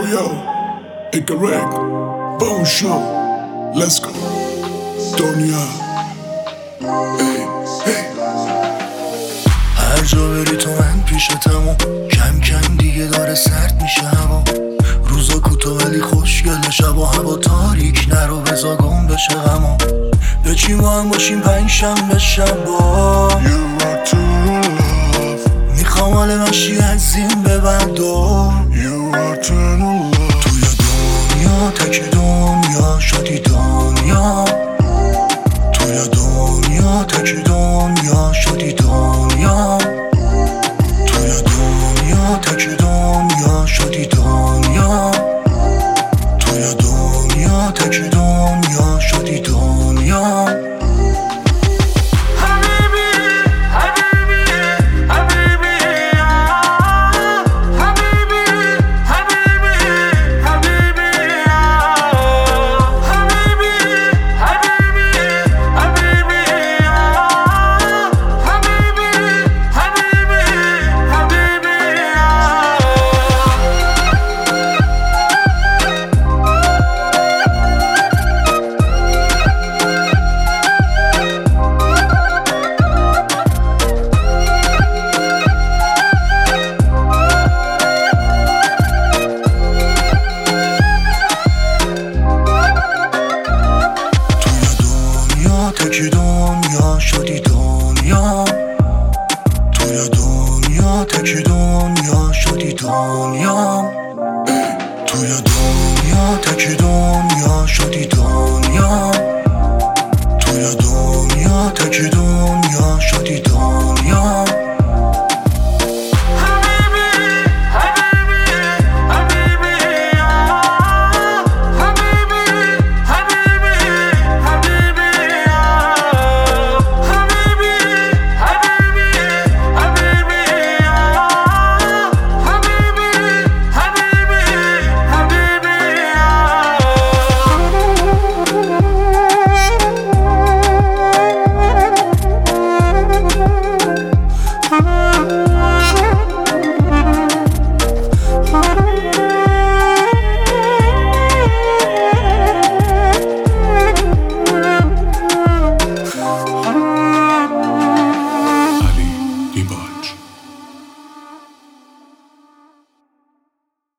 yo, incorrect, bone show, let's go. دنیا hey, hey. هر جا بری تو من پیشتم و کم کم دیگه داره سرد میشه هوا. روزا کوتاه ولی خوشگل، شب و هوا تاریک، نرو بزا گم بشه غما. بچیم با هم باشیم پنجشنبه شبا. You are true love. میخوام حال مشی از این به بعدا. You are true love. توی دنیا تک دنیا شدی دنیا. توی دنیا تک دنیا شدی دنیا. توی دنیا تک دنیا شدی دنیا. توی دنیا تک دنیا شدی دنیا.